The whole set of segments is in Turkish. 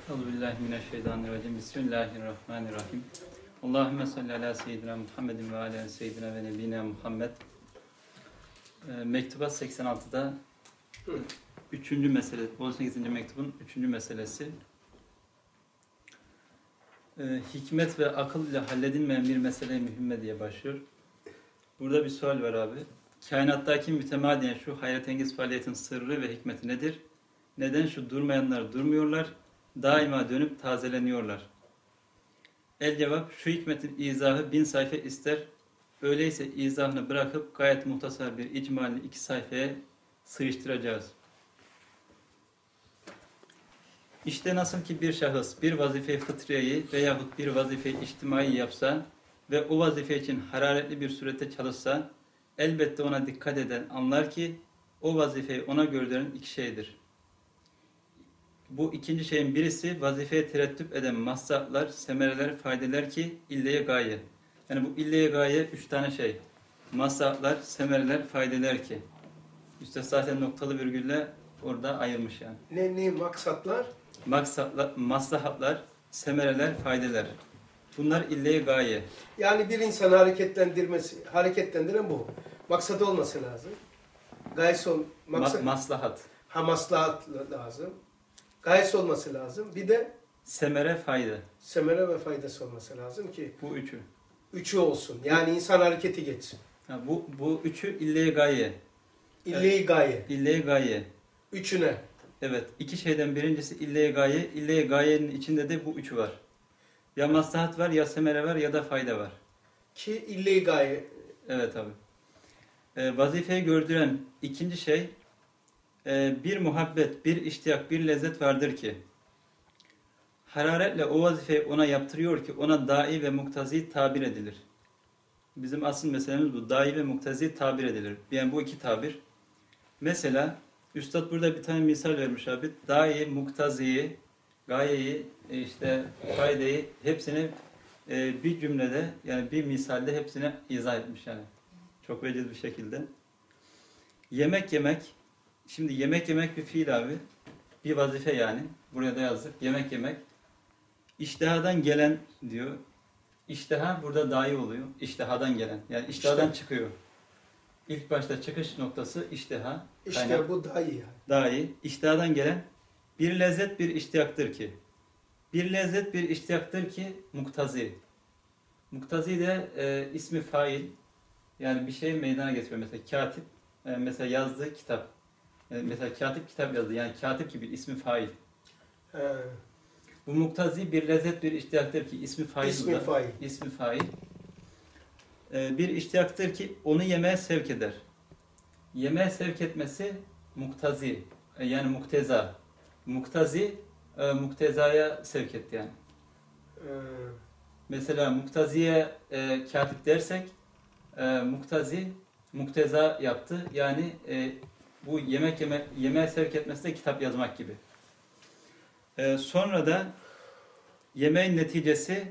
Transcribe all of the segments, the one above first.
Euzubillahimineşşeytanirracim. Bismillahirrahmanirrahim. Allahümme salli ala seyyidina Muhammedin ve ala seyyidina ve nebine Muhammed. Mektubat 86'da 3. mesele, 18. mektubun 3. meselesi. Hikmet ve akıl ile halledilmeyen bir mesele mühimme diye başlıyor. Burada bir sual var abi. Kainattaki mütemadiyen şu hayretengiz faaliyetin sırrı ve hikmeti nedir? Neden şu durmayanlar durmuyorlar? Daima dönüp tazeleniyorlar. El cevap, şu hikmetin izahı 1000 sayfa ister. Öyleyse izahını bırakıp gayet muhtasar bir icmalini 2 sayfaya sığıştıracağız. İşte nasıl ki bir şahıs bir vazife-i fıtriyeyi veyahut bir vazife-i içtimai yapsa ve o vazife için hararetli bir surette çalışsa, elbette ona dikkat eden anlar ki o vazifeyi ona gördüren 2 şeydir. Bu 2. şeyin birisi vazifeye terettüp eden maslahatlar, semereler, faydeler ki illeye gaye. Yani bu illeye gaye 3 tane şey. Maslahatlar, semereler, faydeler ki. Üstad zaten noktalı virgülle orada ayırmış yani. Ne maksatlar? Maslahatlar, semereler, faydeler. Bunlar illeye gaye. Yani bir insanı hareketlendiren bu. Maksat olması lazım. Gayesi Maslahat. Maslahat lazım. Gayesi olması lazım. Bir de semere, fayda. Semere ve faydası olması lazım ki bu üçü. Üçü olsun. Yani insan hareketi geçsin. Ha, bu üçü illeye gaye. İlle-i gaye. İlle-i gaye. Üçüne. Evet. 2 şeyden birincisi illeye gaye. İlle-i gayenin içinde de bu üçü var. Ya maslahat var, ya semere var, ya da fayda var. Ki ille-i gaye. Evet abi. Vazifeyi gördüren 2. şey bir muhabbet, bir iştiyak, bir lezzet vardır ki hararetle o vazifeyi ona yaptırıyor ki ona dai ve muktazi tabir edilir. Bizim asıl meselemiz bu. Dai ve muktazi tabir edilir. Yani bu 2 tabir. Mesela Üstad burada bir tane misal vermiş abi. Dai, muktaziyi, gayeyi, işte faydayı hepsini bir cümlede yani bir misalde hepsini izah etmiş yani. Çok veciz bir şekilde. Yemek yemek. Şimdi yemek yemek bir fiil abi. Bir vazife yani. Buraya da yazdık. Yemek yemek. İştihadan gelen diyor. İştiha burada dahi oluyor. İştihadan gelen. Yani iştihadan çıkıyor. İlk başta çıkış noktası iştiha. İşte bu dahi yani. Dahi. İştihadan gelen bir lezzet bir iştiyaktır ki. Bir lezzet bir iştiyaktır ki muktazi. Muktazi de ismi fail. Yani bir şey meydana getiriyor. Mesela katip. Mesela yazdığı kitap. Mesela katip kitap yazdı. Yani katip gibi ismi fail. Bu muktazi bir lezzet bir iştiyaktır ki ismi fail. İsmi fail. Bir iştiyaktır ki onu yemeğe sevk eder. Yemeğe sevk etmesi muktazi. Yani mukteza. Muktazi muktezaya sevk etti yani. Mesela muktaziye katip dersek muktazi mukteza yaptı. Yani bu yemeğe sevk etmesi de kitap yazmak gibi. Sonra da yemeğin neticesi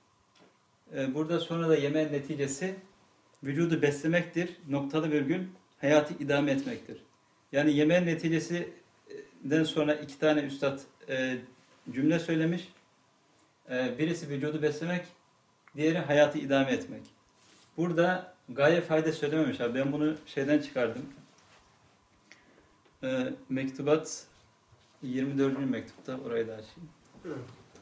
vücudu beslemektir. Noktalı virgül hayatı idame etmektir. Yani yemeğin neticesinden sonra 2 tane üstad cümle söylemiş. Birisi vücudu beslemek, diğeri hayatı idame etmek. Burada gaye fayda söylememiş abi. Ben bunu şeyden çıkardım. Mektubat 24. mektupta, orayı da açayım. Hı.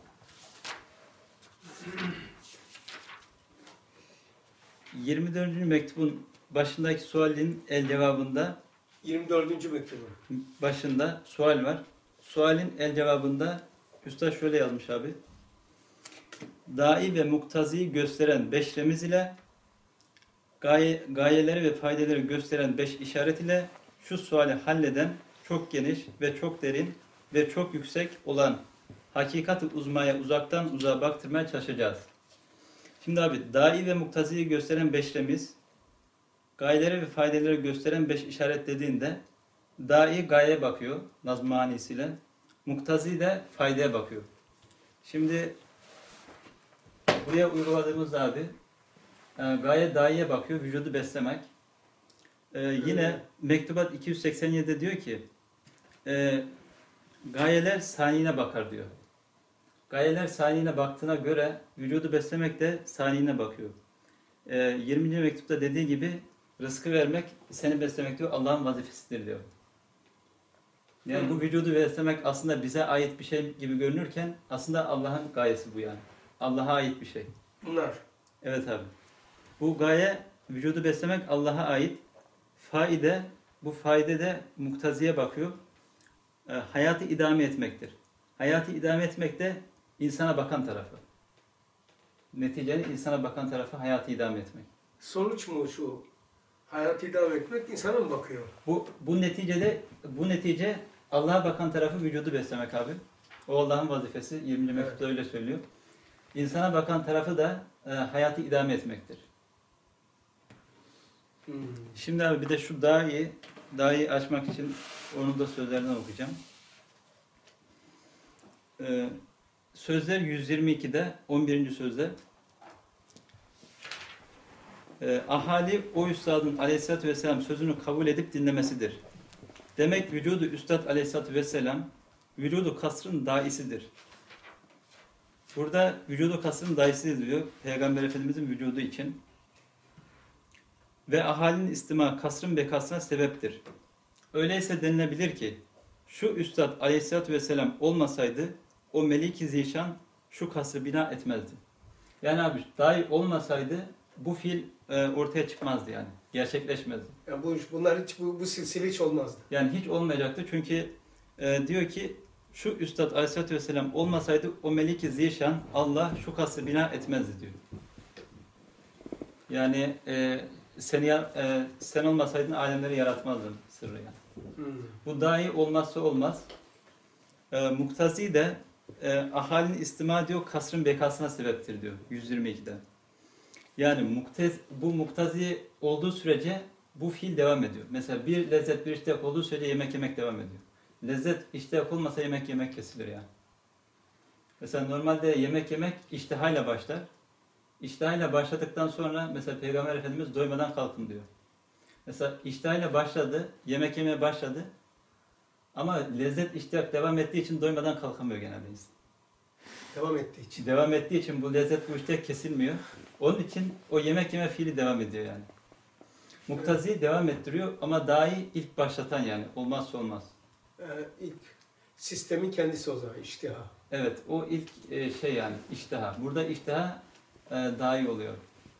Hı. 24. mektubun başındaki sualin el cevabında 24. mektubun başında sual var. Sualin el cevabında Üstad şöyle yazmış abi. Dai ve muktaziyi gösteren 5 remiz ile gayeleri ve faydeleri gösteren 5 işaret ile şu suali halleden çok geniş ve çok derin ve çok yüksek olan hakikat-ı uzmaya uzaktan uzağa baktırmaya çalışacağız. Şimdi abi dai ve muktaziyi gösteren 5 remiz, gayeleri ve faydeleri gösteren 5 işaret dediğinde dai gayeye bakıyor nazm manisiyle, muktazi de faydaya bakıyor. Şimdi buraya uyguladığımız abi gaye daiye bakıyor, vücudu beslemek. Yine Mektubat 287'de diyor ki gayeler saniyine bakar diyor. Gayeler saniyine baktığına göre vücudu beslemek de saniyine bakıyor. 20. mektupta dediği gibi rızkı vermek, seni beslemek diyor, Allah'ın vazifesidir diyor. Yani bu vücudu beslemek aslında bize ait bir şey gibi görünürken aslında Allah'ın gayesi bu yani. Allah'a ait bir şey. Bunlar. Evet abi. Bu gaye, vücudu beslemek Allah'a ait. Bu faide de muktaziye bakıyor. Hayatı idame etmektir. Hayatı idame etmek de insana bakan tarafı. Neticede insana bakan tarafı hayatı idame etmek. Sonuç mu şu? Hayatı idame etmek insana mı bakıyor? Bu netice Allah'a bakan tarafı vücudu beslemek abi. O Allah'ın vazifesi. 20. mektupta öyle söylüyor. İnsana bakan tarafı da hayatı idame etmektir. Şimdi abi bir de şu dahi açmak için onun da sözlerinden okuyacağım. Sözler 122'de 11. sözde ahali o üstadın aleyhissalatü vesselam sözünü kabul edip dinlemesidir. Demek vücudu üstad aleyhissalatü vesselam vücudu kasrın daisidir. Burada vücudu kasrın daisidir diyor Peygamber Efendimizin vücudu için. Ve ahalinin istima kasrın bekasına sebeptir. Öyleyse denilebilir ki şu üstad aleyhissalatü vesselam olmasaydı o Melik-i Zişan şu kasrı bina etmezdi. Yani abi dahi olmasaydı bu fiil ortaya çıkmazdı yani. Gerçekleşmezdi. Yani bunlar hiç bu silsile hiç olmazdı. Yani hiç olmayacaktı çünkü diyor ki şu üstad aleyhissalatü vesselam olmasaydı o Melik-i Zişan Allah şu kasrı bina etmezdi diyor. Yani sen olmasaydın alemleri yaratmazdın sırrı yani. Bu dahi olmazsa olmaz. Muktazi de ahalinin istima diyor kasrın bekasına sebeptir diyor 122'de. Yani bu muktazi olduğu sürece bu fiil devam ediyor. Mesela bir lezzet bir iştiyak olduğu sürece yemek yemek devam ediyor. Lezzet iştiyak olmasa yemek yemek kesilir yani. Mesela normalde yemek yemek iştihayla başlar. İştihayla başladıktan sonra mesela Peygamber Efendimiz doymadan kalkın diyor. Mesela iştihayla başladı, yemek yemeye başladı. Ama lezzet iştiyak devam ettiği için doymadan kalkamıyor genelde insan. Devam ettiği için bu lezzet bu iştiyak kesilmiyor. Onun için o yemek yeme fiili devam ediyor yani. Muktazi devam ettiriyor ama dahi ilk başlatan yani. Olmazsa olmaz. İlk sistemin kendisi o zaman iştiha. Evet o ilk şey yani iştiha. Burada iştiha dahi oluyor.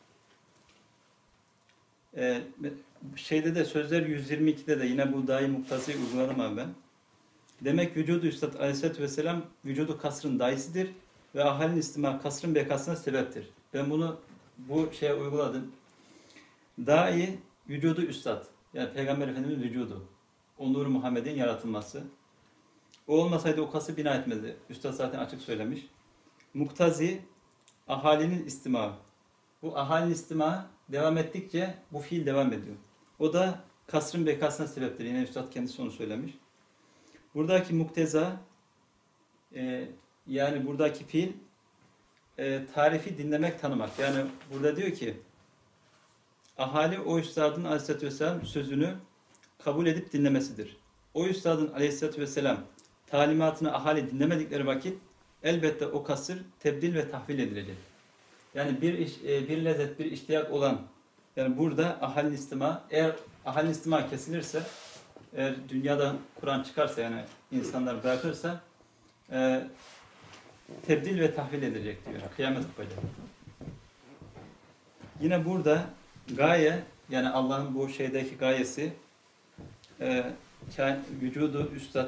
Şeyde de sözler 122'de de yine bu dahi muktaziyi uyguladım abi ben. Demek vücudu üstad aleyhissalatü vesselam vücudu kasrın daisidir ve ahalin istima kasrın bekasına sebeptir. Ben bunu bu şeye uyguladım. Dahi vücudu üstad. Yani Peygamber Efendimiz vücudu. O Nur Muhammed'in yaratılması. O olmasaydı o kası bina etmezdi. Üstad zaten açık söylemiş. Muktazi ahalinin istima. Bu ahalinin istima devam ettikçe bu fiil devam ediyor. O da kasrın bekasına sebeptir. Yine Üstad kendisi onu söylemiş. Buradaki mukteza yani buradaki fiil tarifi dinlemek, tanımak. Yani burada diyor ki ahali o üstadın aleyhissalatü vesselam sözünü kabul edip dinlemesidir. O üstadın aleyhissalatü vesselam talimatını ahali dinlemedikleri vakit elbette o kasır tebdil ve tahvil edilecek. Yani bir lezzet, bir iştiyak olan yani burada ahalin istima, eğer ahalin istima kesilirse, eğer dünyadan Kur'an çıkarsa yani insanlar bırakırsa tebdil ve tahvil edecek diyor. Kıyamet kopacak. Yine burada gaye yani Allah'ın bu şeydeki gayesi vücudu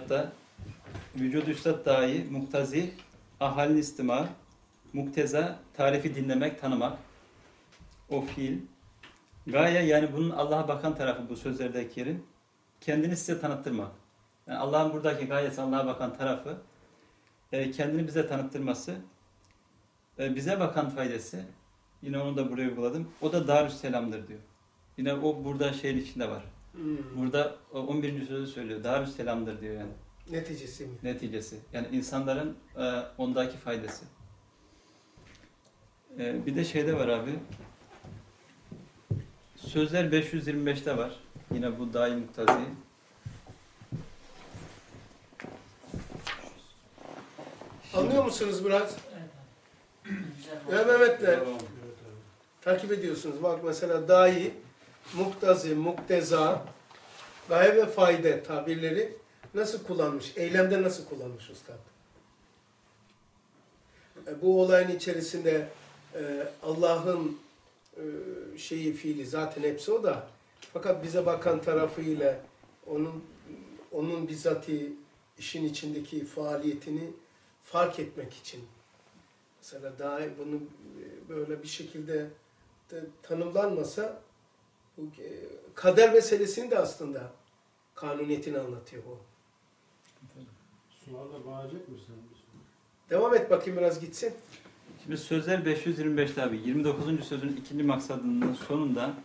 üstad dahi muktazi ahalin istima mukteza tarifi dinlemek, tanımak o fiil. Gaye yani bunun Allah'a bakan tarafı bu sözlerdeki yerin. Kendini size tanıttırmak. Yani Allah'ın buradaki gayesi Allah'a bakan tarafı kendini bize tanıttırması. Bize bakan faydası yine onu da buraya uyguladım. O da Darüsselam'dır diyor. Yine o burada şeyin içinde var. Burada 11. sözü söylüyor. Darüsselam'dır diyor yani. Neticesi mi? Neticesi. Yani insanların ondaki faydası. Bir de şeyde var abi. Sözler 525'te var. Yine bu daim muktazi. Anlıyor musunuz biraz? Güzel. Ya Mehmetler takip ediyorsunuz. Bak mesela dahi, muktazi, mukteza, gaye ve faide tabirleri nasıl kullanmış? Eylemde nasıl kullanmış Üstad? Bu olayın içerisinde Allah'ın fiili zaten hepsi o da, fakat bize bakan tarafıyla onun bizzati işin içindeki faaliyetini fark etmek için mesela daha bunu böyle bir şekilde de tanımlanmasa bu kader meselesini de aslında kanuniyetini anlatıyor bu. Sualda bağıracak mısın? Devam et bakayım, biraz gitsin. Şimdi sözler 525'te abi. 29. sözün ikinci maksadının sonunda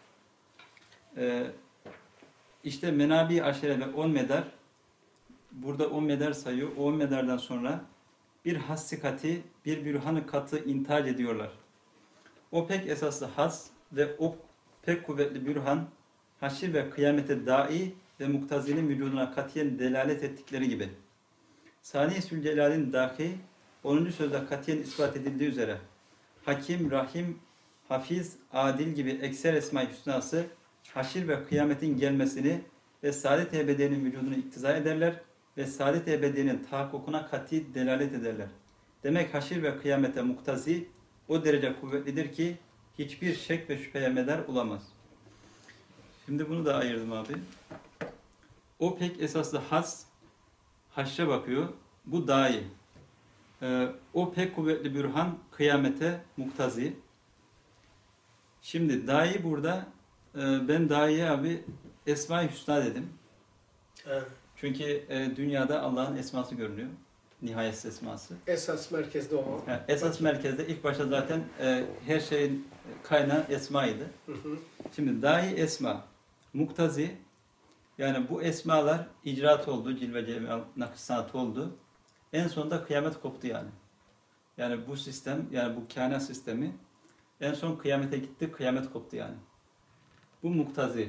işte menabi aşere ve 10 medar, burada 10 medar sayıyor. O 10 medardan sonra bir hassikati, bir bürhanı katı intihac ediyorlar. O pek esaslı has ve o pek kuvvetli bürhan, haşir ve kıyamete dai ve muktazinin vücuduna katiyen delalet ettikleri gibi. Sani Sülcelal'in dahi 10. sözde katiyen ispat edildiği üzere Hakim, Rahim, Hafiz, Adil gibi ekser esma-i hüsnası haşir ve kıyametin gelmesini ve saadet-i ebediyenin vücudunu iktiza ederler ve saadet-i ebediyenin tahakkukuna kati delalet ederler. Demek haşir ve kıyamete muktazi o derece kuvvetlidir ki hiçbir şek ve şüpheye medar olamaz. Şimdi bunu da ayırdım abi. O pek esaslı has, haşre bakıyor. Bu dahi. O pek kuvvetli bürhan kıyamete muktazi. Şimdi dahi burada ben dahiye abi Esma-i Hüsna dedim. Evet. Çünkü dünyada Allah'ın esması görünüyor. Nihayetsiz esması. Esas merkezde o. Esas merkezde ilk başta zaten her şeyin kaynağı esmaydı. Hı hı. Şimdi dahi esma, muktazi, yani bu esmalar icraat oldu, cilve cemal nakısatı oldu. En sonunda kıyamet koptu yani. Yani bu sistem, yani bu kainat sistemi en son kıyamete gitti, kıyamet koptu yani. Bu muktazi.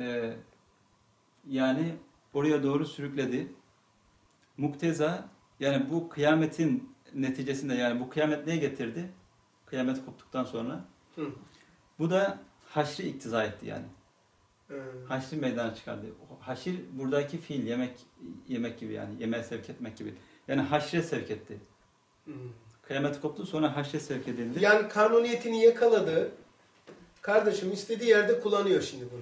Yani oraya doğru sürükledi. Mukteza, yani bu kıyametin neticesinde, yani bu kıyamet neye getirdi? Kıyamet koptuktan sonra. Hı. Bu da haşri iktiza etti yani. Hı. Haşri meydana çıkardı. Haşir buradaki fiil, yemek gibi yani. Yemeğe sevk etmek gibi. Yani haşre sevk etti. Hı. Kıyamet koptu, sonra haşre sevk edildi. Yani kanuniyetini yakaladı. Kardeşim istediği yerde kullanıyor şimdi bunu.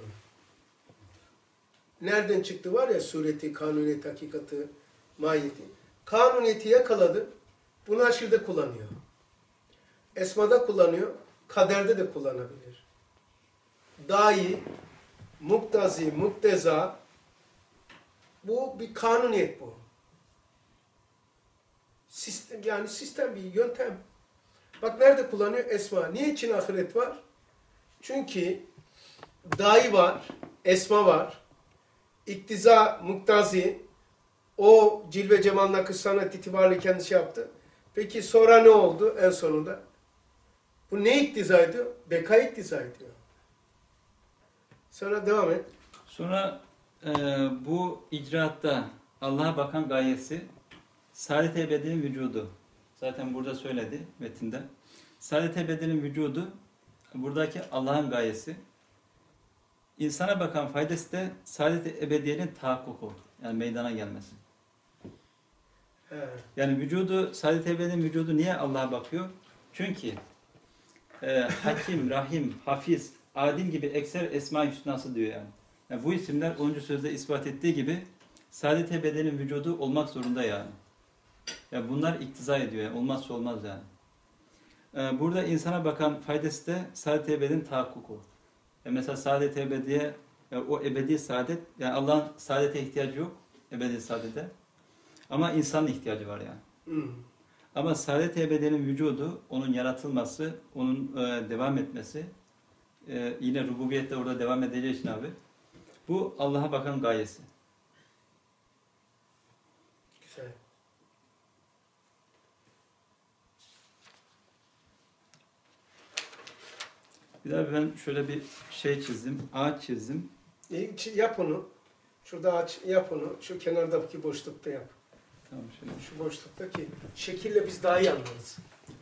Nereden çıktı var ya sureti, kanuniyet, hakikati, mahiyeti. Kanuniyeti yakaladı. Bunu haşirde kullanıyor. Esmada kullanıyor. Kaderde de kullanabilir. Dahi, muktazi, mukteza, bu bir kanuniyet bu. Sistem, yani sistem bir yöntem. Bak nerede kullanıyor? Esma. Niye için ahiret var? Çünkü dahi var, esma var, iktiza, muktazi, o cilve cemal nakış sanat itibariyle kendisi yaptı. Peki sonra ne oldu en sonunda? Bu ne iktiza ediyor? Beka iktiza ediyor. Sonra devam et. Sonra bu icraatta Allah'a bakan gayesi saadet-i ebedinin vücudu. Zaten burada söyledi metinde. Saadet-i ebedinin vücudu buradaki Allah'ın gayesi. İnsana bakan faydası da saadet-i ebediyenin tahakkuku. Yani meydana gelmesi. Evet. Yani vücudu, saadet-i ebediyenin vücudu niye Allah'a bakıyor? Çünkü Hakim, Rahim, Hafiz, Adil gibi ekser esma-i hüsnası diyor yani. Yani bu isimler 10. sözde ispat ettiği gibi saadet-i ebediyenin vücudu olmak zorunda yani. Ya bunlar iktiza ediyor yani. Olmazsa olmaz yani. Burada insana bakan faydası da saadet-i ebediyenin tahakkuku. Mesela saadet-i ebediye, o ebedi saadet, yani Allah'ın saadete ihtiyacı yok, ebedi saadete. Ama insanın ihtiyacı var yani. Hı. Ama saadet-i ebediyenin vücudu, onun yaratılması, onun devam etmesi, yine rububiyette orada devam edeceği için abi, bu Allah'a bakan gayesi. Güzel. Bir daha ben şöyle bir şey çizdim, ağaç çizdim. Yap onu. Şurada aç, yap onu. Şu kenardaki boşlukta yap. Tamam şöyle. Şu boşluktaki şekille biz daha iyi anlarız.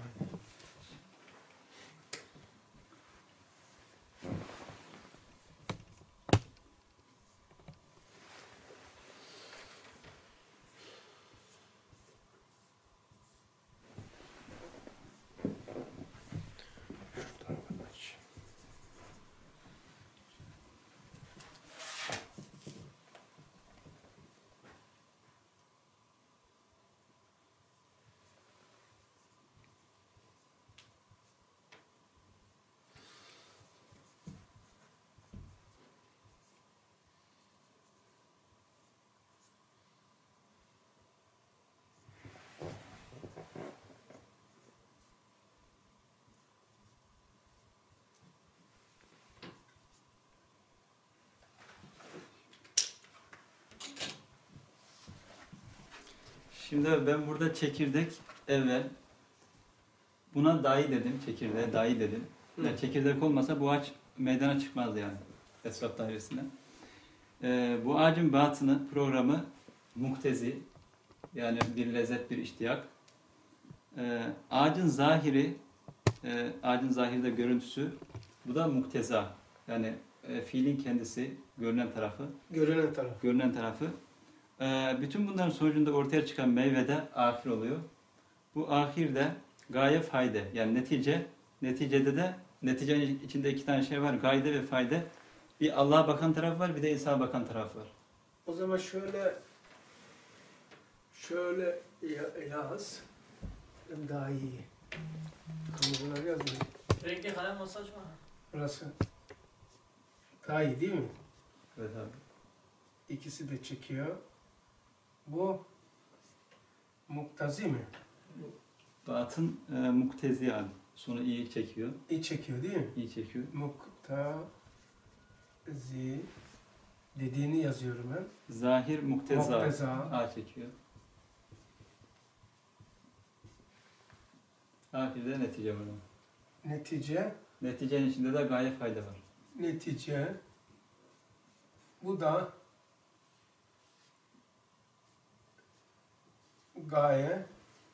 Şimdi ben burada çekirdek evvel buna dahi dedim, çekirdeğe dahi dedim. Yani çekirdek olmasa bu ağaç meydana çıkmazdı yani esvap dairesinde. Bu ağacın batını, programı muktezi, yani bir lezzet, bir iştiyak. Ağacın zahiri, ağacın zahirde görüntüsü, bu da mukteza. Yani fiilin kendisi, görünen tarafı. Görünen taraf. Görünen tarafı. Bütün bunların sonucunda ortaya çıkan meyve de ahir oluyor. Bu ahir de gaye fayde. Yani neticede de neticenin içinde iki tane şey var. Gayde ve fayde. Bir Allah'a bakan taraf var, bir de insana bakan taraf var. O zaman şöyle yaz. Daha iyi. Bunları yazmayayım. Renkli kalem olsa acaba? Burası daha iyi değil mi? Evet abi. İkisi de çekiyor. Bu muktazi mi? Batın muktezi yani. Sonu iyi çekiyor. İyi çekiyor değil mi? İyi çekiyor. Muktazi dediğini yazıyorum ben. Zahir mukteza. Mukteza. A çekiyor. Ahirde netice var. Netice. Neticenin içinde de gaye fayda var. Netice. Bu da gaye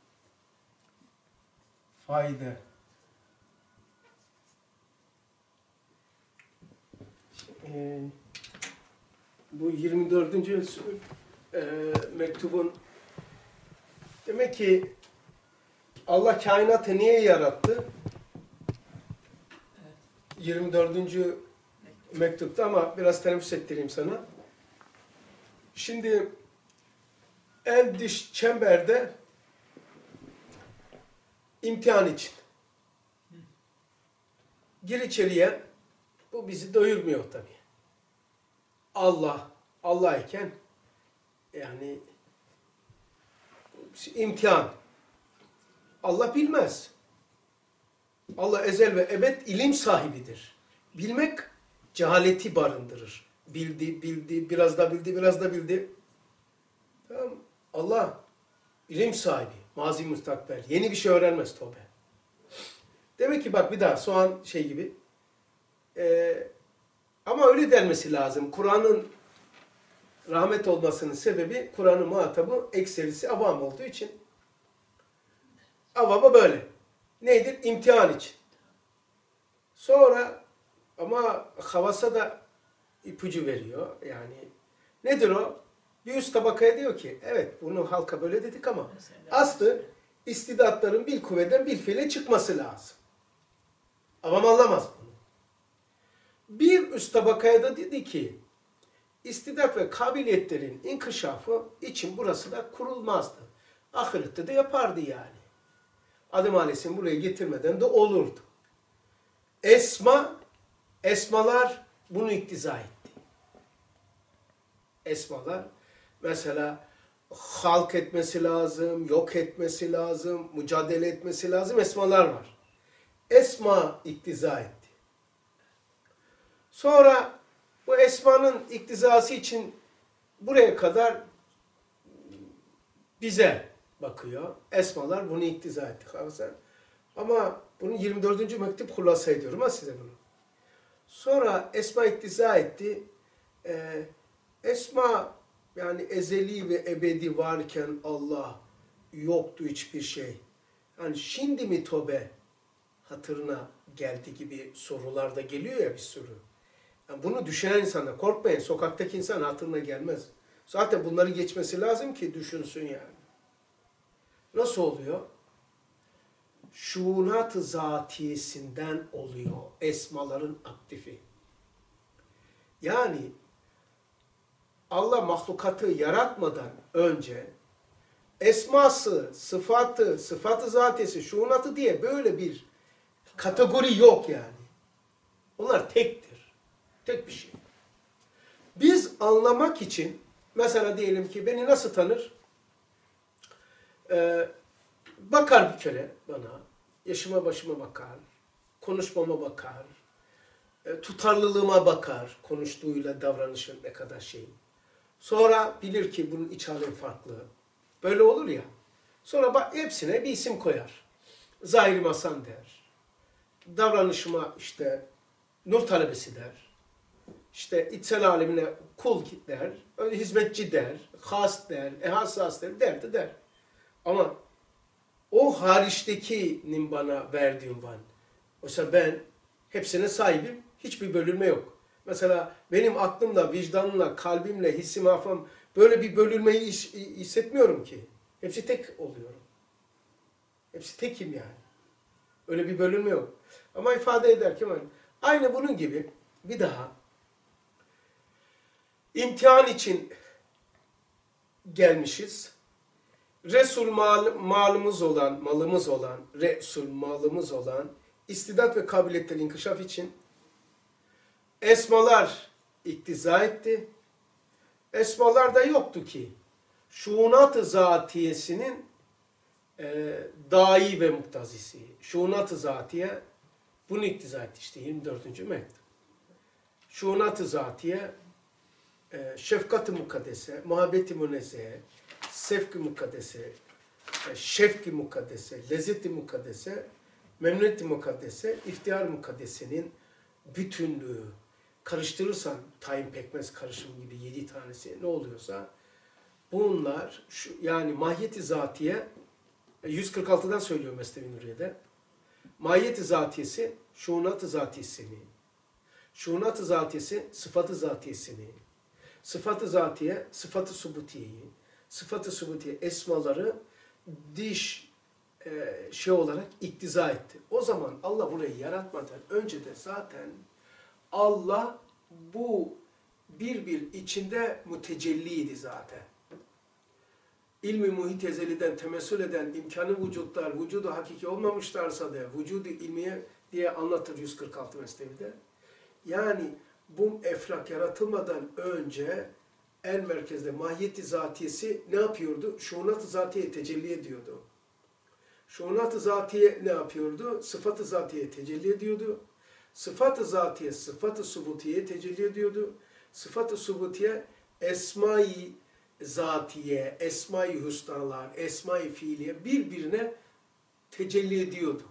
fayda. Bu 24. Mektubun demek ki Allah kainatı niye yarattı? 24. mektupta ama biraz teneffüs ettireyim sana. Şimdi en dış çemberde imtihan için. Gir içeriye. Bu bizi doyurmuyor tabii. Allah iken yani imtihan. Allah bilmez. Allah ezel ve ebed ilim sahibidir. Bilmek cehaleti barındırır. Bildi, biraz da bildi. Tamam. Allah ilim sahibi, mazi müstakbel. Yeni bir şey öğrenmez tövbe. Demek ki bak bir daha soğan şey gibi. Ama öyle denmesi lazım. Kur'an'ın rahmet olmasının sebebi Kur'an'ın muhatabı ekserisi avam olduğu için. Avama böyle. Neydir? İmtihan için. Sonra ama havasa da ipucu veriyor. Yani nedir o? Bir üst tabakaya diyor ki evet bunu halka böyle dedik ama aslı istidatların bil kuvveden bil fiile çıkması lazım. Avam anlamaz bunu. Bir üst tabakaya da dedi ki istidat ve kabiliyetlerin inkişafı için burası da kurulmazdı. Ahirette de yapardı yani. Adem Aleyhisselam buraya getirmeden de olurdu. Esmalar bunu iktiza etti. Esmalar mesela halk etmesi lazım, yok etmesi lazım, mücadele etmesi lazım esmalar var. Esma iktiza etti. Sonra bu esmanın iktizası için buraya kadar bize bakıyor. Esmalar bunu iktiza etti. Ama bunu 24. mektup hulasa ediyorum ha size bunu. Sonra esma iktiza etti. Esma Yani ezeli ve ebedi varken Allah yoktu hiçbir şey. Yani şimdi mi tövbe hatırına geldi gibi sorular da geliyor ya bir sürü. Yani bunu düşünen insana korkmayın. Sokaktaki insan hatırına gelmez. Zaten bunları geçmesi lazım ki düşünsün yani. Nasıl oluyor? Şuunat-ı zatiyesinden oluyor esmaların aktifi. Yani Allah mahlukatı yaratmadan önce esması, sıfatı, sıfatı zatiyesi, şuunatı diye böyle bir kategori yok yani. Onlar tektir. Tek bir şey. Biz anlamak için mesela diyelim ki beni nasıl tanır? Bakar bir kere bana. Yaşıma başıma bakar. Konuşmama bakar. Tutarlılığıma bakar. Konuştuğuyla davranışın ne kadar şey. Sonra bilir ki bunun iç alemi farklı. Böyle olur ya. Sonra hepsine bir isim koyar. Zahir Hasan der. Davranışıma işte nur talebesi der. İşte içsel alemine kul der. Hizmetçi der. Has der. Hassas der. Ama o hariçtekinin bana verdiği unvan. Oysa ben hepsine sahibim. Hiçbir bölünme yok. Mesela benim aklımla, vicdanımla, kalbimle, hissim, hafım böyle bir bölünmeyi hissetmiyorum ki. Hepsi tek oluyorum. Hepsi tekim yani. Öyle bir bölünme yok. Ama ifade ederken aynı bunun gibi bir daha imtihan için gelmişiz. Resul malımız olan, istidat ve kabiliyetler inkişaf için esmalar iktiza etti. Esmalar da yoktu ki. Şuunat-ı zatiyesinin dahi ve muktazisi. Şuunat-ı zatiye bunu iktiza etti işte 24. mektup. Şuunat-ı zatiye şefkat-ı mukaddese, muhabbet-i münezzehe, sevk-i mukaddese, şefk-i mukaddese, lezzet-i mukaddese, memnuniyet-i mukaddese, iftihar mukaddesenin bütünlüğü. Karıştırırsan tayin pekmez karışımı gibi 7 tanesi ne oluyorsa bunlar yani mahiyet-i zatiye 146'dan söylüyor Mesnevi Nuriye'de. Mahiyet-i zatiyesi şuunat-ı zatiyesini, şuunat-ı zatiyesi sıfat-ı zatiyesini, sıfat-ı zatiye sıfat-ı subutiyeyi, sıfat-ı subutiye esmaları olarak iktiza etti. O zaman Allah burayı yaratmadan önce de zaten Allah bu bir içinde mütecelliydi zaten. İlmi muhit ezeliden temessül eden imkanı vücutlar, vücudu hakiki olmamışlarsa da vücudu ilmiye diye anlatır 146 Mesnevi'de. Yani bu eflak yaratılmadan önce en merkezde mahiyeti zatiyesi ne yapıyordu? Şuunat-ı zatiye tecelli ediyordu. Şuunat-ı zatiye ne yapıyordu? Sıfat-ı zatiye tecelli ediyordu. Sıfat-ı zatiye, sıfat-ı subutiye tecelli ediyordu. Sıfat-ı subutiye esma-i zatiye, esma-i husnalar, esma-i fiiliye birbirine tecelli ediyordu.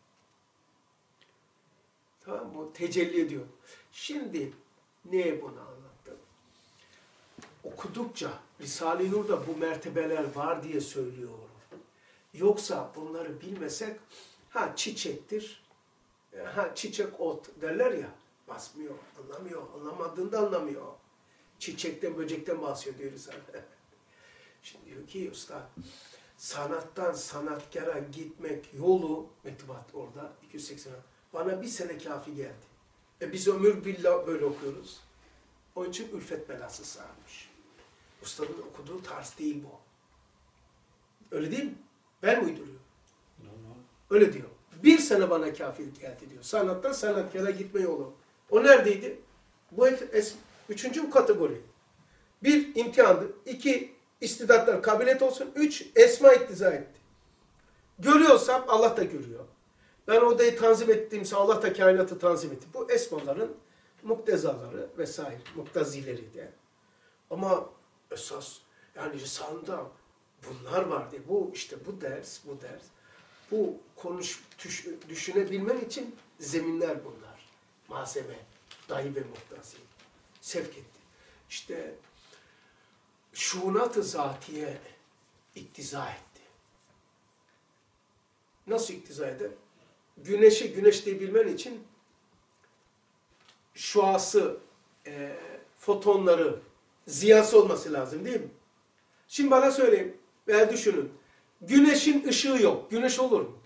Tamam mı? Tecelli ediyor. Şimdi niye bunu anlattım? Okudukça Risale-i Nur'da bu mertebeler var diye söylüyorum. Yoksa bunları bilmesek çiçektir, çiçek ot derler ya, basmıyor, anlamıyor, anlamadığında anlamıyor. Çiçekten, böcekten bahsediyor Risale. Şimdi diyor ki usta, sanattan sanatkara gitmek yolu, mektubat orada 280. Bana bir sene kafi geldi. Biz ömür billah böyle okuyoruz. Onun için ülfet belası sarmış. Ustanın okuduğu tarz değil bu. Öyle değil mi? Ben uyduruyorum. Öyle diyor. Bir sene bana kafi geldi diyor. Sanattan sanatkara gitme yolu. O neredeydi? Bu üçüncü kategori. 1 imtihandı. 2 istidatlar kabiliyet olsun. 3 esma iktiza etti. Görüyorsam Allah da görüyor. Ben odayı tanzim ettiğimse Allah da kainatı tanzim etti. Bu esmaların muktezaları vesaire, muktazileri de. Ama esas yani Risale'de bunlar vardı. Bu işte bu ders. Bu düşünebilmen için zeminler bunlar. Malzeme, dahi ve muktazi. Sevk etti. İşte şuunat-ı zatiye iktiza etti. Nasıl iktiza eder? Güneşi güneş diye bilmen için şuası, fotonları, ziyası olması lazım değil mi? Şimdi bana söyleyin veya düşünün. Güneşin ışığı yok. Güneş olur mu?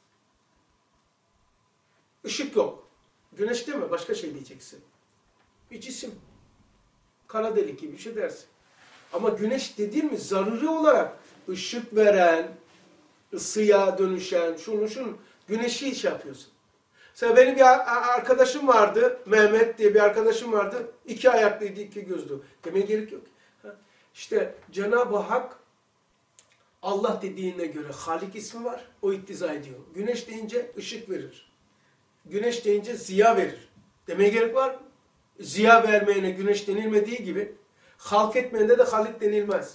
Işık yok. Güneş deme, başka şey diyeceksin. Bir cisim. Kara delik gibi bir şey dersin. Ama güneş dediğin mi zaruri olarak ışık veren, ısıya dönüşen, şunu güneşi iş yapıyorsun. Mesela benim bir arkadaşım vardı, Mehmet diye bir arkadaşım vardı. 2 ayaklıydı, 2 gözlü. Demeye gerek yok. İşte Cenab-ı Hak Allah dediğine göre Halik ismi var. O iktiza ediyor. Güneş deyince ışık verir. Güneş deyince ziya verir. Demeye gerek var mı? Ziya vermeyene güneş denilmediği gibi halk etmeyene de Halik denilmez.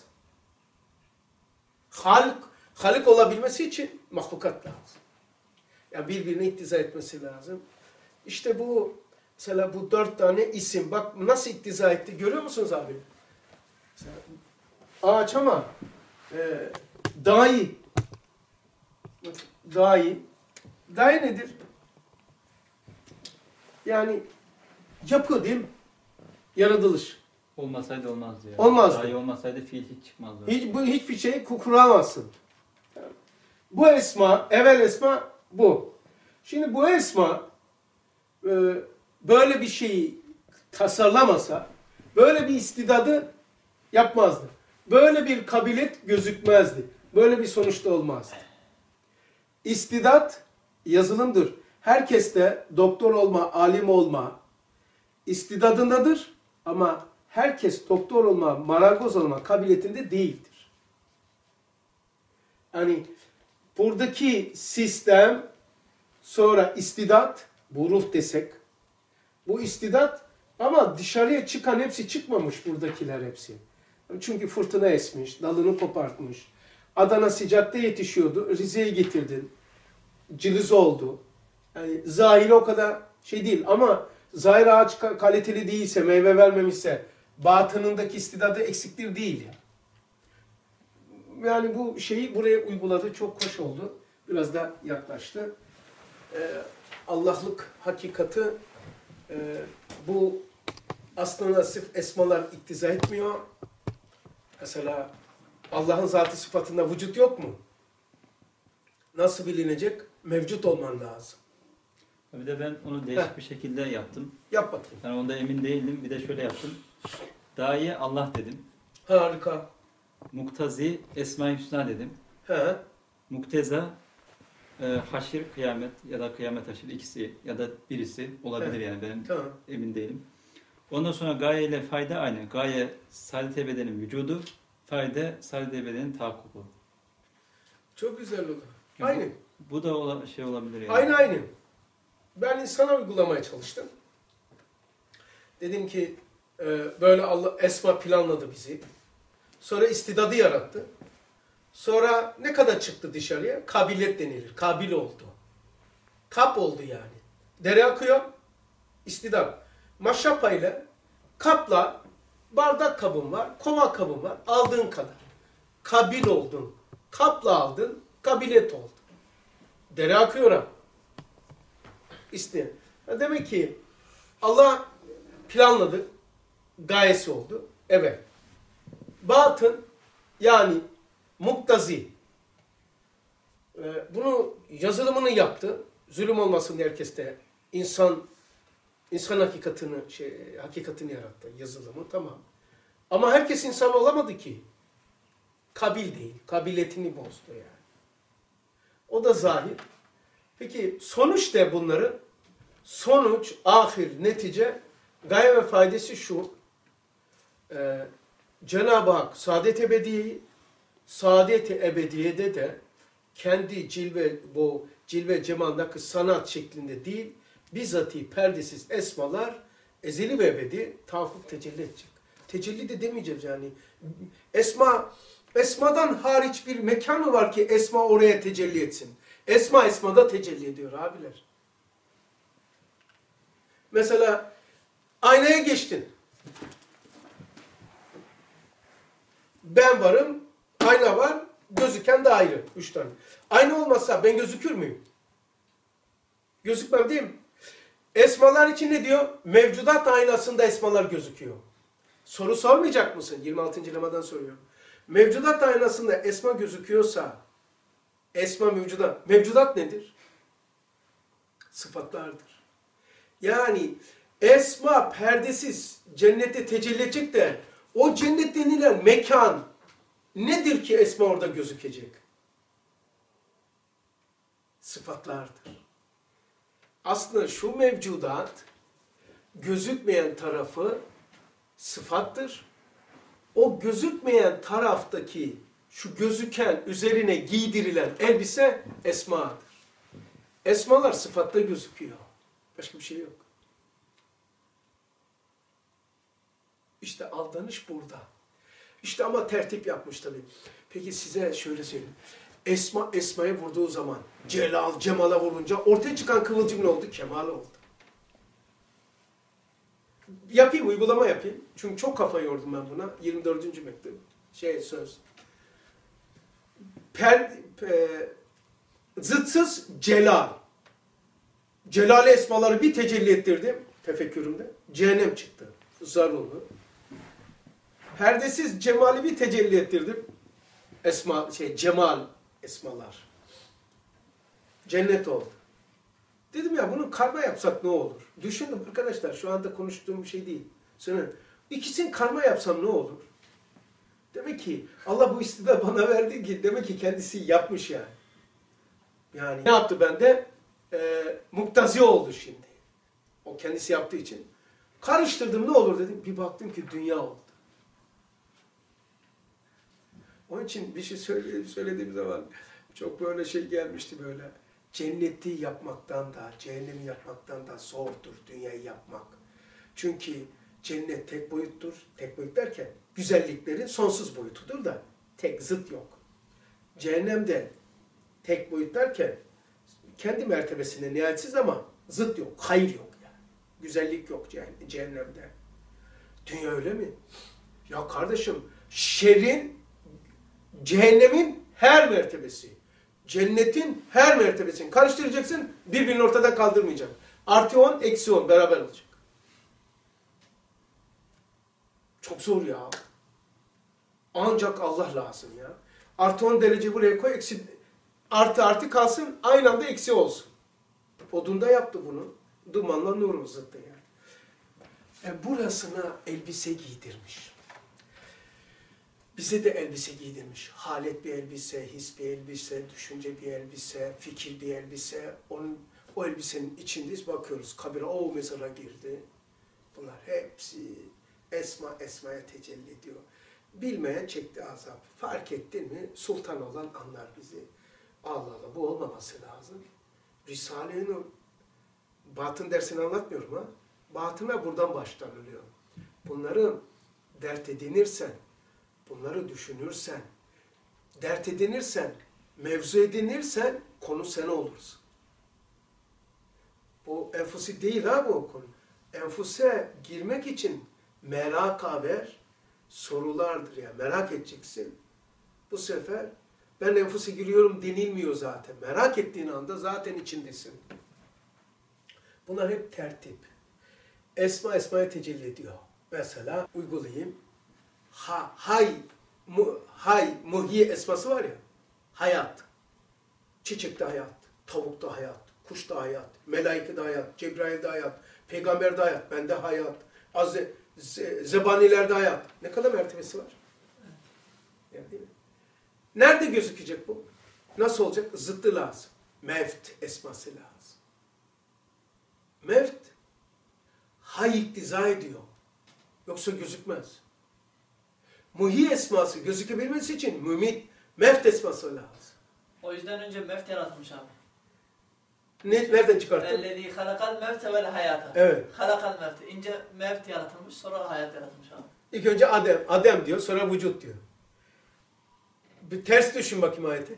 Halik olabilmesi için mahlukat lazım. Yani birbirine iktiza etmesi lazım. İşte bu mesela bu 4 tane isim. Bak nasıl iktiza etti. Görüyor musunuz abi? Mesela, ağaç ama dahi. Dahi nedir? Yani yapı değil mi? Yaratılış. Olmasaydı olmazdı ya. Olmazdı. Dahi olmasaydı fiil hiç çıkmazdı. Hiçbir şeyi kuramazsın. Bu esma, evvel esma bu. Şimdi bu esma böyle bir şeyi tasarlamasa, böyle bir istidadı yapmazdı. Böyle bir kabiliyet gözükmezdi. Böyle bir sonuçta olmazdı. İstidat yazılımdır. Herkes de doktor olma, alim olma istidadındadır. Ama herkes doktor olma, marangoz olma kabiliyetinde değildir. Yani buradaki sistem, sonra istidat, bu ruh desek, bu istidat ama dışarıya çıkan hepsi çıkmamış buradakiler hepsi. Çünkü fırtına esmiş, dalını kopartmış. Adana sıcakta yetişiyordu, Rize'ye getirdin. Cılız oldu. Yani zahiri o kadar şey değil ama zahir ağaç kaliteli değilse, meyve vermemişse batınındaki istidadı eksiktir değil. Yani bu şeyi buraya uyguladı. Çok hoş oldu. Biraz da yaklaştı. Allah'lık hakikati bu aslında sırf esmalar iktiza etmiyor. Mesela Allah'ın zatı sıfatında vücut yok mu? Nasıl bilinecek? Mevcut olman lazım. Bir de ben onu değişik bir şekilde yaptım. Yap bakayım. Yani onda emin değildim. Bir de şöyle yaptım. Dahi Allah dedim. Harika. Muktazi Esma-i Hüsna dedim. He. Mukteza haşir kıyamet ya da kıyamet haşir ikisi ya da birisi olabilir yani benim Tamam. emin değilim. Ondan sonra gaye ile fayda aynı. Gaye saadet bedenin vücudu, fayda saadet bedenin tahakkuku. Çok güzel oldu. Yani Aynı. Bu da şey olabilir yani. Aynı. Ben insana uygulamaya çalıştım. Dedim ki böyle Allah esma planladı bizi. Sonra istidadı yarattı. Sonra ne kadar çıktı dışarıya? Kabiliyet denilir. Kabil oldu. Kap oldu yani. Dere akıyor. İstidat. Maşrapa ile kapla bardak kabın var, kova kabın var. Aldığın kadar. Kabil oldun. Kapla aldın. Kabiliyet oldu. Dere akıyor ha. İsteyen. Demek ki Allah planladı. Gayesi oldu. Evet. Batın yani muktazi. Bunu yazılımını yaptı. Zulüm olmasın diye herkeste. İnsan hakikatini yarattı. Yazılımı tamam. Ama herkes insan olamadı ki. Kabil değil. Kabiliyetini bozdu yani. O da zahir. Peki sonuç ne bunları? Sonuç, ahir, netice, gaye ve faydası şu. Cenab-ı Hak saadet-i ebediyede de kendi cilve cemaldaki sanat şeklinde değil, bizzati perdesiz esmalar ezeli ve ebedi tahakkuk tecelli edecek. Tecelli de demeyeceğiz yani. Esmadan hariç bir mekan mı var ki esma oraya tecelli etsin? Esma esmada tecelli ediyor abiler. Mesela aynaya geçtin. Ben varım, ayna var, gözüken de ayrı. 3 tane. Ayna olmazsa ben gözükür müyüm? Gözükmem değil mi? Esmalar için ne diyor? Mevcudat aynasında esmalar gözüküyor. Soru sormayacak mısın? 26. lemadan soruyorum. Mevcudat aynasında esma gözüküyorsa, esma mevcudat. Mevcudat nedir? Sıfatlardır. Yani esma perdesiz cennete tecelli edecek de o cennet denilen mekan nedir ki esma orada gözükecek? Sıfatlardır. Aslında şu mevcudat gözükmeyen tarafı sıfattır. O gözükmeyen taraftaki şu gözüken üzerine giydirilen elbise esmadır. Esmalar sıfatta gözüküyor. Başka bir şey yok. İşte aldanış burada. İşte ama tertip yapmış tabii. Peki size şöyle söyleyeyim. Esma esmaya vurduğu zaman celal cemala vurunca ortaya çıkan kıvılcım ne oldu? Kemal oldu. Yapayım, uygulama yapayım. Çünkü çok kafa yordum ben buna. 24. mektup. Söz. Zıtsız celal. Celal esmaları bir tecelli ettirdim tefekkürümde. Cehennem çıktı. Zar oldu. Perdesiz cemali bir tecelli ettirdim. Cemal esmalar. Cennet oldu. Dedim ya bunu karma yapsak ne olur? Düşündüm arkadaşlar, şu anda konuştuğum bir şey değil. Sonra ikisini karma yapsam ne olur? Demek ki Allah bu istidat bana verdi ki demek ki kendisi yapmış yani. Yani ne yaptı bende? Muktazi oldu şimdi. O kendisi yaptığı için. Karıştırdım ne olur dedim. Bir baktım ki dünya oldu. Onun için bir şey söylediğim zaman çok böyle şey gelmişti böyle. Cenneti yapmaktan da, cehennemi yapmaktan da zordur dünyayı yapmak. Çünkü cennet tek boyuttur. Tek boyut derken güzelliklerin sonsuz boyutudur da tek zıt yok. Cehennemde tek boyut derken kendi mertebesine nihayetsiz ama zıt yok, hayır yok yani. Güzellik yok cehennemde. Dünya öyle mi? Ya kardeşim, şerrin, cehennemin her mertebesi, cennetin her mertebesini karıştıracaksın, birbirini ortadan kaldırmayacaksın. Artı 10, eksi 10 beraber olacak. Çok zor ya. Ancak Allah lazım ya. Artı 10 derece buraya koy, artı kalsın, aynı anda eksi olsun. Odunda yaptı bunu. Dumanla nurun zıttı yani. Burasına elbise giydirmiş. Bize de elbise giydirmiş. Halet bir elbise, his bir elbise, düşünce bir elbise, fikir bir elbise. O elbisenin içindeyiz, bakıyoruz. Kabire o mezara girdi. Bunlar hepsi esmaya tecelli ediyor. Bilmeyen çekti azap. Fark ettin mi? Sultan olan anlar bizi. Allah Allah, bu olmaması lazım. Risale-i batın dersini anlatmıyorum ha. Batına buradan başlanılıyor. Bunları dert edinirsen, bunları düşünürsen, dert edinirsen, mevzu edinirsen konu sen olursun. Bu enfusi değil ha bu konu. Enfuse girmek için merak haber sorulardır ya. Merak edeceksin. Bu sefer ben enfuse giriyorum denilmiyor zaten. Merak ettiğin anda zaten içindesin. Bunlar hep tertip. Esmaya tecelli ediyor. Mesela uygulayayım. Muhyi esması var ya. Hayat. Çiçekte hayat. Tavukta hayat. Kuşta hayat. Melaikede hayat. Cebrail'de hayat. Peygamber'de hayat. Bende hayat. Zebanilerde hayat. Ne kadar mertebesi var? Yani değil mi? Nerede gözükecek bu? Nasıl olacak? Zıttı lazım. Mevt esması lazım. Mevt hay iktiza ediyor. Yoksa gözükmez. Muhi esması gözükebilmesi için mevt esması lazım. O yüzden önce mevt yaratılmış abi. Nereden çıkarttın? اَلَّذ۪ي خَلَقَ الْمَوْتَ وَالْحَيَاةَ. Evet. خَلَقَ الْمَوْتَ. İnce mevt yaratılmış, sonra hayat yaratılmış abi. İlk önce Adem diyor, sonra vücut diyor. Bir ters düşün bakayım ayeti.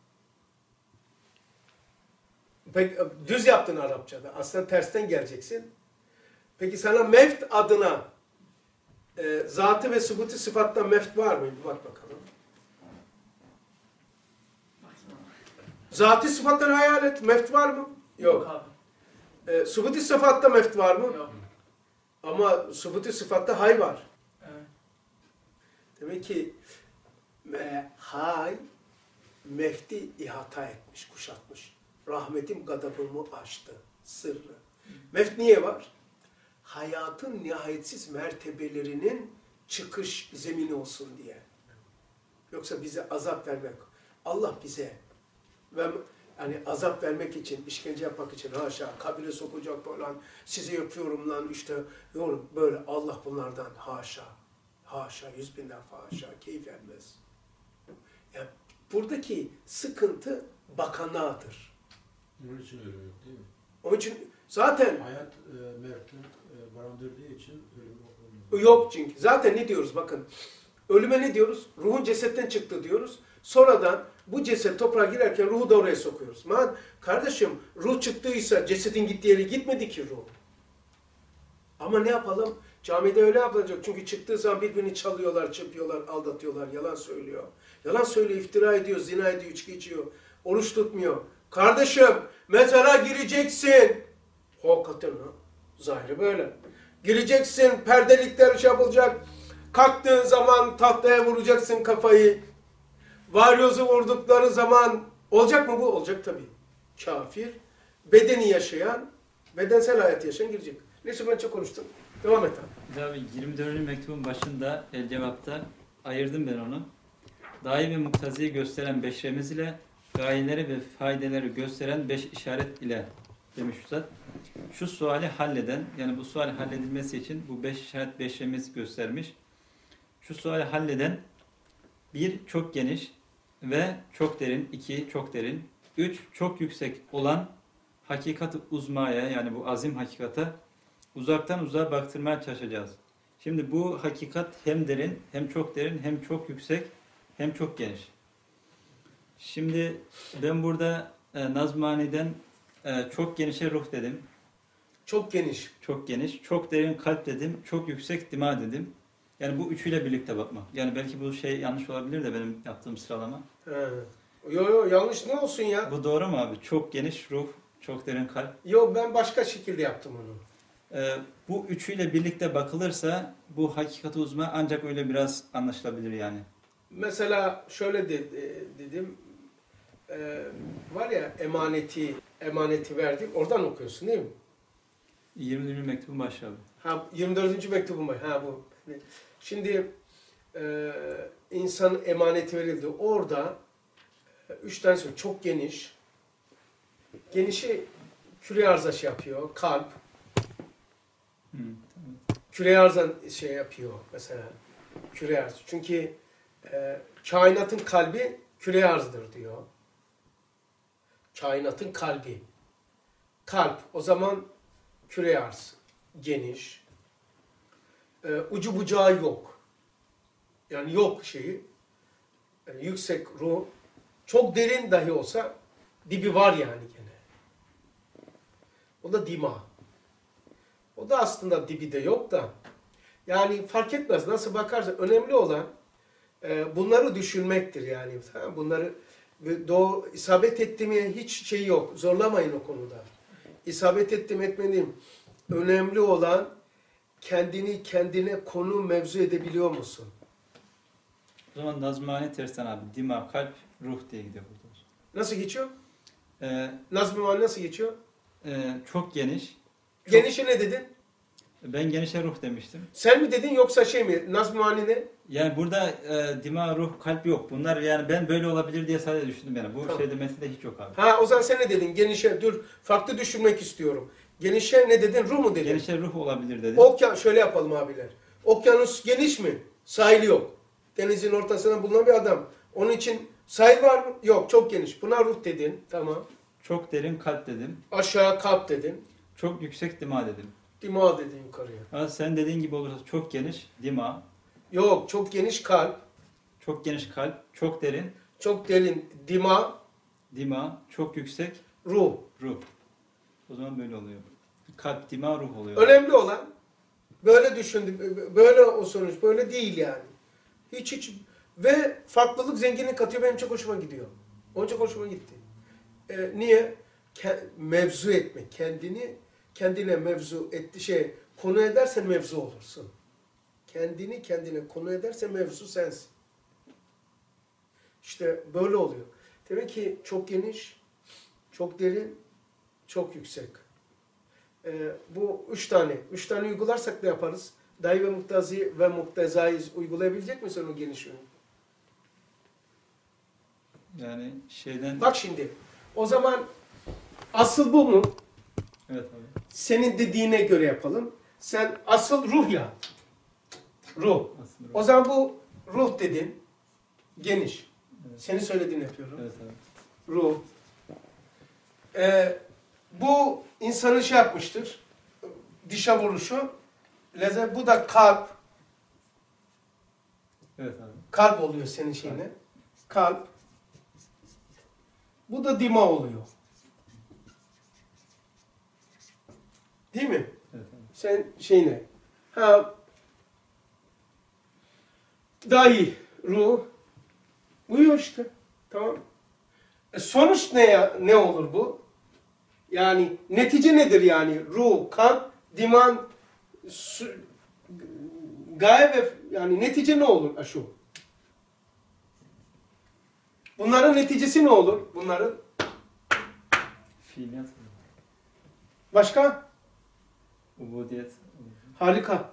Peki, düz yaptın Arapçada. Aslında tersten geleceksin. Peki sana mevt adına Zatı ve sübuti sıfatta meft var mı? Bir bak bakalım. Baksana. Zati sıfatları hayal et. Meft var mı? Yok. Abi. Sübuti sıfatta meft var mı? Yok. Ama sübuti sıfatta hay var. Evet. Demek ki hay mefti ihata etmiş, kuşatmış. Rahmetim gadabımı aştı. Sırrı. Meft niye var? Hayatın nihayetsiz mertebelerinin çıkış zemini olsun diye. Yoksa bize azap vermek. Allah bize yani azap vermek için, işkence yapmak için haşa, kabire sokacak falan, sizi yapıyorum lan işte, yorum böyle Allah bunlardan haşa, haşa, 100.000 defa haşa, keyif vermez. Yani buradaki sıkıntı bakanağıdır. Onun için ölüm yok değil mi? Onun için zaten Hayat mevcut barındırdığı için ölüm yok. yok çünkü. Zaten ne diyoruz bakın, ölüme ne diyoruz? Ruhun cesetten çıktı diyoruz. Sonradan bu ceset toprağa girerken ruhu da oraya sokuyoruz. Kardeşim ruh çıktıysa cesedin gittiği yere gitmedi ki ruh. Ama ne yapalım? Camide öyle yapılacak. Çünkü çıktığı zaman birbirini çalıyorlar, çırpıyorlar, aldatıyorlar, yalan söylüyor. Yalan söylüyor, iftira ediyor, zina ediyor, içki içiyor. Oruç tutmuyor. Kardeşim mezara gireceksin. Hakikaten ha. Zahiri böyle. Gireceksin, perdelikler şey yapılacak. Kalktığın zaman tahtaya vuracaksın kafayı. Varyozu vurdukları zaman olacak mı bu? Olacak tabii. Kafir, bedeni yaşayan, bedensel hayat yaşayan girecek. Neyse ben çok konuştum. Devam et abi. Abi 24. mektubun başında el cevapta ayırdım ben onu. Dahi ve muktaziyi gösteren 5 remez ile gayeleri ve faydeleri gösteren 5 işaret ile demiş Üstad. Şu suali halleden, yani bu suali halledilmesi için bu 5 işaret 5 remez göstermiş. Şu suali halleden 1 çok geniş ve çok derin, 2 çok derin, 3 çok yüksek olan hakikat-ı uzmaya, yani bu azim hakikata uzaktan uzağa baktırmaya çalışacağız. Şimdi bu hakikat hem derin, hem çok derin, hem çok yüksek, hem çok geniş. Şimdi ben burada Nazmani'den çok genişe ruh dedim. Çok geniş. Çok geniş, çok derin kalp dedim, çok yüksek dima dedim. Yani bu üçüyle birlikte bakmak. Yani belki bu şey yanlış olabilir de benim yaptığım sıralama. Yo yanlış ne olsun ya? Bu doğru mu abi? Çok geniş ruh, çok derin kalp. Yo ben başka şekilde yaptım onu. Bu üçüyle birlikte bakılırsa bu hakikat-ı uzma ancak öyle biraz anlaşılabilir yani. Mesela şöyle dedim. Var ya emaneti verdik. Oradan okuyorsun değil mi? 20. mektubun başı abi. Ha 24. mektubum var. Ha bu. Şimdi insanın emaneti verildi. Orada 3 tane söylüyor. Çok geniş. Genişi küre arıza şey yapıyor. Kalp. Tamam. Küre arıza şey yapıyor mesela. Küre arz. Çünkü kainatın kalbi küre arzdır diyor. Kainatın kalbi. Kalp. O zaman küre arz. Geniş. Ucu bucağı yok. Yani yok şeyi. Yani yüksek ruh. Çok derin dahi olsa dibi var yani gene. O da dima. O da aslında dibi de yok da. Yani fark etmez nasıl bakarsan önemli olan bunları düşünmektir yani. Bunları isabet ettiğime hiç şey yok. Zorlamayın o konuda. İsabet ettim etmedim. Önemli olan kendini kendine konu mevzu edebiliyor musun? O zaman Nazmani tersten abi. Dima, kalp, ruh diye gidiyor burada. Nasıl geçiyor? Ee, Nasıl geçiyor? Çok geniş. Genişe ne dedin? Ben genişe ruh demiştim. Sen mi dedin yoksa şey mi? Nazmani ne? Yani burada dima, ruh, kalp yok. Bunlar yani ben böyle olabilir diye sadece düşündüm yani. Bu Tamam. şeyde metinde hiç yok abi. Ha o zaman sen ne dedin? Genişe dur. Farklı düşünmek istiyorum. Genişe ne dedin? Ruh mu dedin? Genişe ruh olabilir dedim. Şöyle yapalım abiler. Okyanus geniş mi? Sahili yok. Denizin ortasına bulunan bir adam. Onun için sahil var mı? Yok. Çok geniş. Buna ruh dedin. Tamam. Çok derin kalp dedim. Aşağı kalp dedin. Çok yüksek dima dedim. Dima dedin yukarıya. Ama sen dediğin gibi olursa çok geniş dima, Yok. Çok geniş kalp. çok geniş kalp, çok derin Çok derin dima, çok yüksek ruh. ruh. O zaman böyle oluyor. Kalp, dima, ruh oluyor. Önemli olan Böyle düşündüm. Böyle o sonuç. Böyle değil yani. Hiç. Ve farklılık zenginlik katıyor. Benim çok hoşuma gidiyor. Onun çok hoşuma gitti. Niye? Mevzu etmek. Kendine mevzu etti konu edersen mevzu olursun. Kendini kendine konu edersen mevzu sensin. İşte böyle oluyor. Demek ki çok geniş, çok derin, çok yüksek. Bu üç tane uygularsak ne yaparız? Dahi ve muktazi ve muktezayı uygulayabilecek misin o geniş ürünü? Yani şeyden... Bak şimdi, o zaman asıl bu mu? Evet abi. Senin dediğine göre yapalım. Sen asıl ruh ya. Ruh. Aslında O zaman bu ruh dedin, geniş. Evet. Senin söylediğini yapıyorum. Evet abi. Ruh. Bu insanı yapmıştır. Dişe vuruşu. Bu da kalp. Evet abi. Kalp oluyor senin şeyine. Kalp. Bu da dima oluyor. Değil mi? Evet abi. Sen şeyine. Dahi, ruh. Uyuyor işte. Tamam. Sonuç ne olur bu? Yani netice nedir yani? Ruh, kan, diman, gaye ve yani netice ne olur şu? Bunların neticesi ne olur? Bunların Fiiliyat. başka? Ubudiyet. Harika.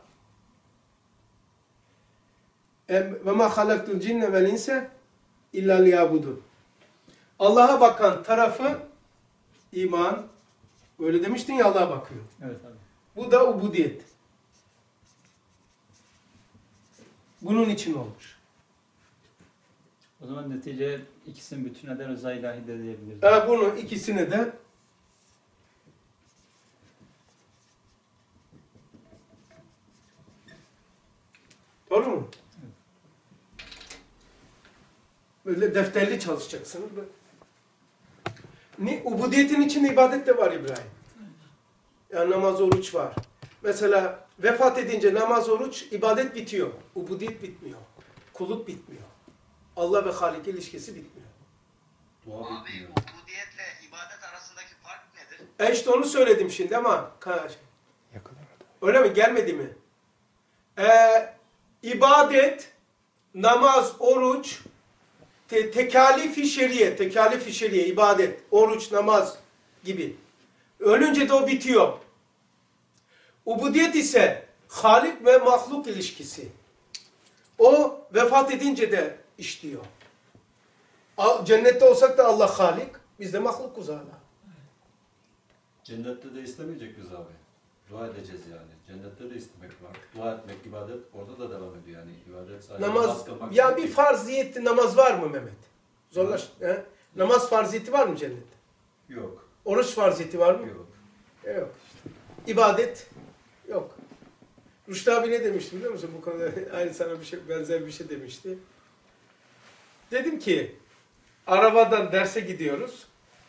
Ve ma halaktul cinne vel inse illa liyabudun. Allah'a bakan tarafı iman. Böyle demiştin ya, Allah'a bakıyor. Evet abi. Bu da ubudiyet. Bunun için olmuş. O zaman netice ikisinin bütün eden rıza ilahi de diyebiliriz. Bunu ikisini de doğru mu? Böyle defterli çalışacaksınız. Ubudiyetin içinde ibadet de var İbrahim. Yani namaz, oruç var. Mesela vefat edince namaz, oruç, ibadet bitiyor. Ubudiyet bitmiyor. Kulluk bitmiyor. Allah ve Halik ilişkisi bitmiyor. Dua Abi bitmiyor. ubudiyetle ibadet arasındaki fark nedir? İşte onu söyledim şimdi ama öyle mi? Gelmedi mi? İbadet, namaz, oruç, tekalif-i şeriye, ibadet, oruç, namaz gibi. Ölünce de o bitiyor. Ubudiyet ise Halik ve mahluk ilişkisi. O vefat edince de işliyor. Cennette olsak da Allah Halik, biz de mahlukuz hala. Cennette de istemeyecek biz abi. Dua edeceğiz yani. Cennette de istemek var. Dua etmek, ibadet orada da devam ediyor yani. İbadet sadece Namaz, kılmak ya değil bir ki. farziyetli namaz var mı Mehmet? Zorlaş. He? Namaz farziyeti var mı cennette? Yok. Oruç farziyeti var mı? Yok. Yok. İbadet yok. Rüştü abi ne demişti biliyor musun bu konuda? Aynı sana benzer bir şey demişti. Dedim ki arabadan derse gidiyoruz.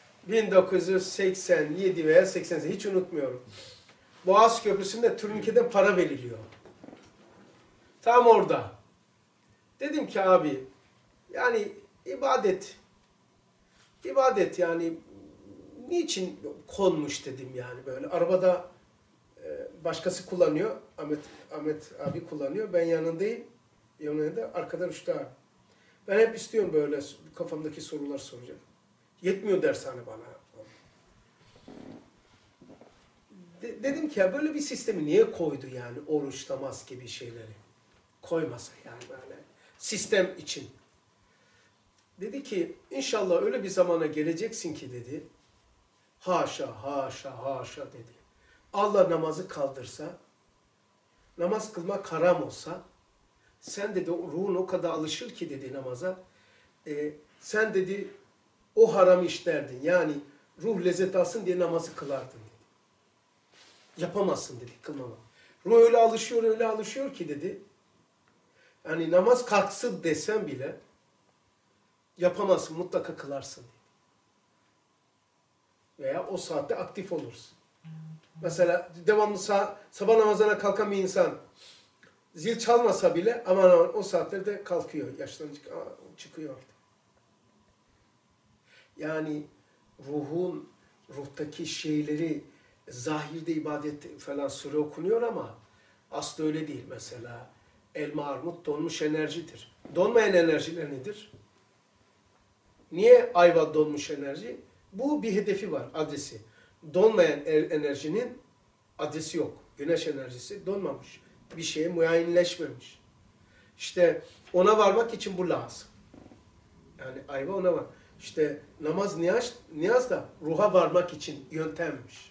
1987 veya 88 hiç unutmuyorum. Boğaz Köprüsü'nde turnikeden para veriliyor. Tam orada. Dedim ki abi yani ibadet yani niçin konmuş dedim yani böyle. Arabada başkası kullanıyor. Ahmet abi kullanıyor. Ben yanındayım. Yanında arkada Rüştü abi. Ben hep istiyorum böyle kafamdaki sorular soracağım. Yetmiyor dershane bana. Dedim ki ya böyle bir sistemi niye koydu yani oruç, namaz gibi şeyleri? Koymasa yani böyle sistem için. Dedi ki inşallah öyle bir zamana geleceksin ki dedi. Haşa, haşa, haşa dedi. Allah namazı kaldırsa, namaz kılmak haram olsa, sen dedi ruhun o kadar alışır ki dedi namaza, sen dedi o haram işlerdin. Yani ruh lezzet alsın diye namazı kılardın dedi. Yapamazsın dedi kılmama. Ruh öyle alışıyor ki dedi. Yani namaz kalksın desem bile yapamazsın, mutlaka kılarsın dedi. Veya o saatte aktif olursun. Mesela devamlı sabah namazına kalkan bir insan zil çalmasa bile aman aman o saatlerde kalkıyor. Yaştan çıkıyor orada. Yani ruhtaki şeyleri zahirde ibadet falan sure okunuyor ama aslı öyle değil. Mesela elma, armut donmuş enerjidir. Donmayan enerjiler nedir? Niye ayva donmuş enerji? Bu bir hedefi var, adresi. Donmayan enerjinin adresi yok. Güneş enerjisi donmamış. Bir şeye muayenleşmemiş. İşte ona varmak için bu lazım. Yani ayva ona var. İşte namaz, niyaz da ruha varmak için yöntemmiş.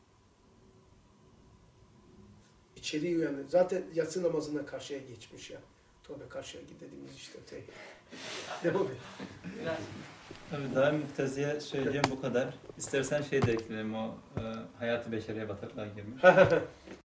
İçeriği uyanır. Zaten yatsı namazına karşıya geçmiş ya. Tövbe karşıya dediğimiz işte. Devam et. Biraz Tabii daim mukteziye söyleyeceğim bu kadar. İstersen şey de ekleyelim, o hayatı beşeriye bataklığa girmiş.